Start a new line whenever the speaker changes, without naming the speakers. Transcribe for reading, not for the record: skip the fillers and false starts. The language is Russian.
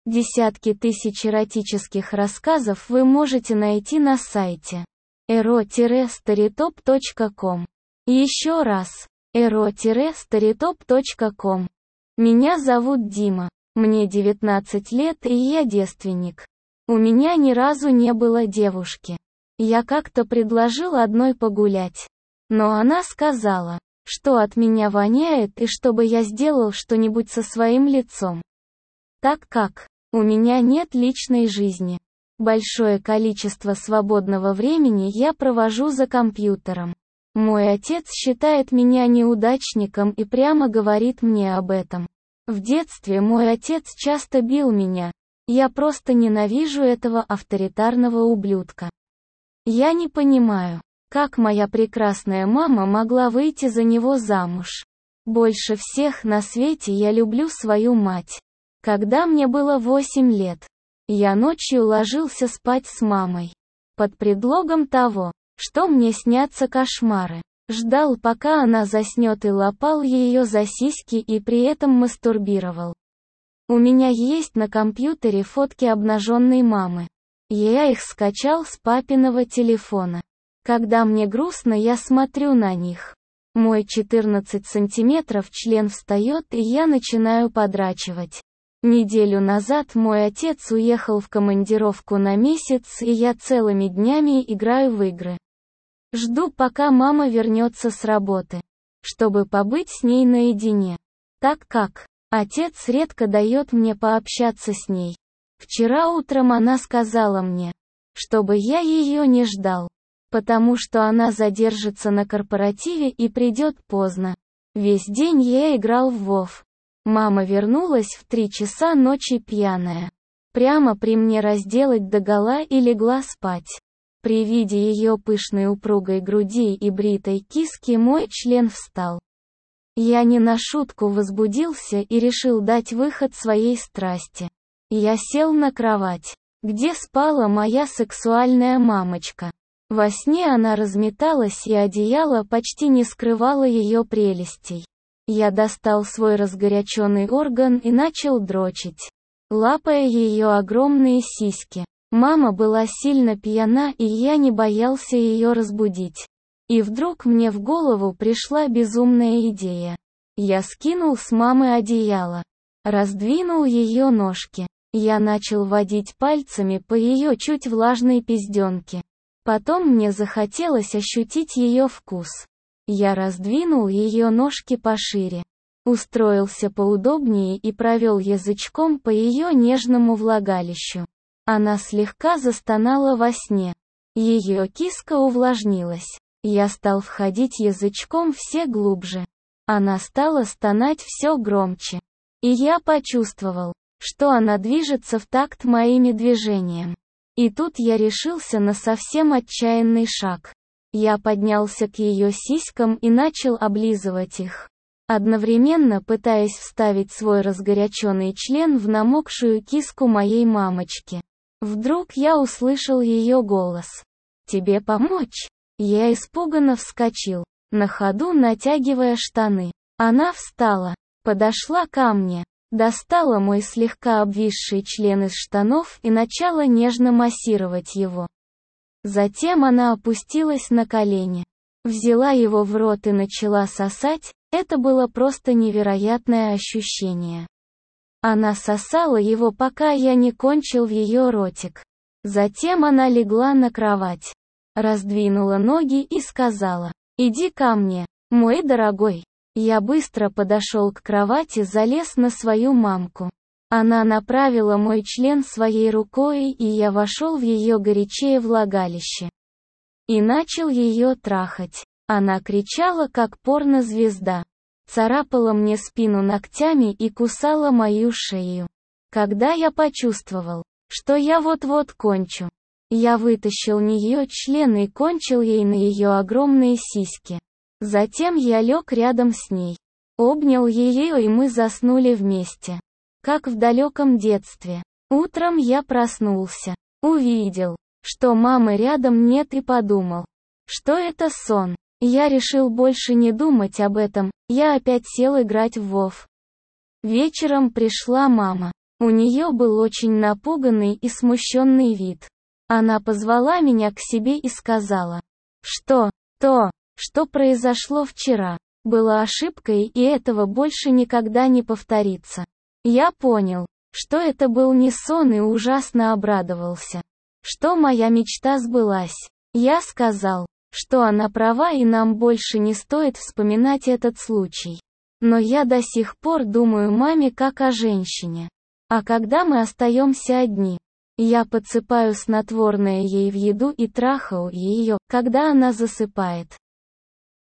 Десятки тысяч эротических рассказов вы можете найти на сайте ero-storytop.com. Еще раз, ero-storytop.com. Меня зовут Дима, мне 19 лет и я девственник. У меня ни разу не было девушки. Я как-то предложил одной погулять. Но она сказала, что от меня воняет и чтобы я сделал что-нибудь со своим лицом. Так как у меня нет личной жизни. Большое количество свободного времени я провожу за компьютером. Мой отец считает меня неудачником и прямо говорит мне об этом. В детстве мой отец часто бил меня. Я просто ненавижу этого авторитарного ублюдка. Я не понимаю, как моя прекрасная мама могла выйти за него замуж. Больше всех на свете я люблю свою мать. Когда мне было 8 лет, я ночью ложился спать с мамой. Под предлогом того, что мне снятся кошмары. Ждал, пока она заснет, и лапал ее за сиськи и при этом мастурбировал. У меня есть на компьютере фотки обнаженной мамы. Я их скачал с папиного телефона. Когда мне грустно, я смотрю на них. Мой 14 сантиметров член встает, и я начинаю подрачивать. Неделю назад мой отец уехал в командировку на месяц, и я целыми днями играю в игры. Жду, пока мама вернется с работы, чтобы побыть с ней наедине. Так как отец редко дает мне пообщаться с ней. Вчера утром она сказала мне, чтобы я ее не ждал, потому что она задержится на корпоративе и придет поздно. Весь день я играл в WoW. Мама вернулась в 3 часа ночи пьяная. Прямо при мне разделать догола и легла спать. При виде ее пышной упругой груди и бритой киски мой член встал. Я не на шутку возбудился и решил дать выход своей страсти. Я сел на кровать, где спала моя сексуальная мамочка. Во сне она разметалась, и одеяло почти не скрывало ее прелестей. Я достал свой разгоряченный орган и начал дрочить, лапая ее огромные сиськи. Мама была сильно пьяна, и я не боялся ее разбудить. И вдруг мне в голову пришла безумная идея. Я скинул с мамы одеяло, раздвинул ее ножки. Я начал водить пальцами по ее чуть влажной пизденке. Потом мне захотелось ощутить ее вкус. Я раздвинул ее ножки пошире, устроился поудобнее и провел язычком по ее нежному влагалищу. Она слегка застонала во сне. Ее киска увлажнилась. Я стал входить язычком все глубже. Она стала стонать все громче. И я почувствовал, что она движется в такт моими движениям. И тут я решился на совсем отчаянный шаг. Я поднялся к ее сиськам и начал облизывать их, одновременно пытаясь вставить свой разгоряченный член в намокшую киску моей мамочки. Вдруг я услышал ее голос. «Тебе помочь?» Я испуганно вскочил, на ходу натягивая штаны. Она встала, подошла ко мне, достала мой слегка обвисший член из штанов и начала нежно массировать его. Затем она опустилась на колени, взяла его в рот и начала сосать. Это было просто невероятное ощущение. Она сосала его, пока я не кончил в ее ротик. Затем она легла на кровать, раздвинула ноги и сказала: «Иди ко мне, мой дорогой». Я быстро подошел к кровати, залез на свою мамку. Она направила мой член своей рукой, и я вошел в ее горячее влагалище. И начал ее трахать. Она кричала, как порнозвезда. Царапала мне спину ногтями и кусала мою шею. Когда я почувствовал, что я вот-вот кончу, я вытащил ее член и кончил ей на ее огромные сиськи. Затем я лег рядом с ней, обнял ее, и мы заснули вместе. Как в далеком детстве. Утром я проснулся, увидел, что мамы рядом нет, и подумал, что это сон. Я решил больше не думать об этом. Я опять сел играть в WoW. Вечером пришла мама. У нее был очень напуганный и смущенный вид. Она позвала меня к себе и сказала, что то, что произошло вчера, было ошибкой и этого больше никогда не повторится. Я понял, что это был не сон и ужасно обрадовался, что моя мечта сбылась. Я сказал, что она права и нам больше не стоит вспоминать этот случай. Но я до сих пор думаю маме как о женщине. А когда мы остаемся одни, я подсыпаю снотворное ей в еду и трахаю ее, когда она засыпает.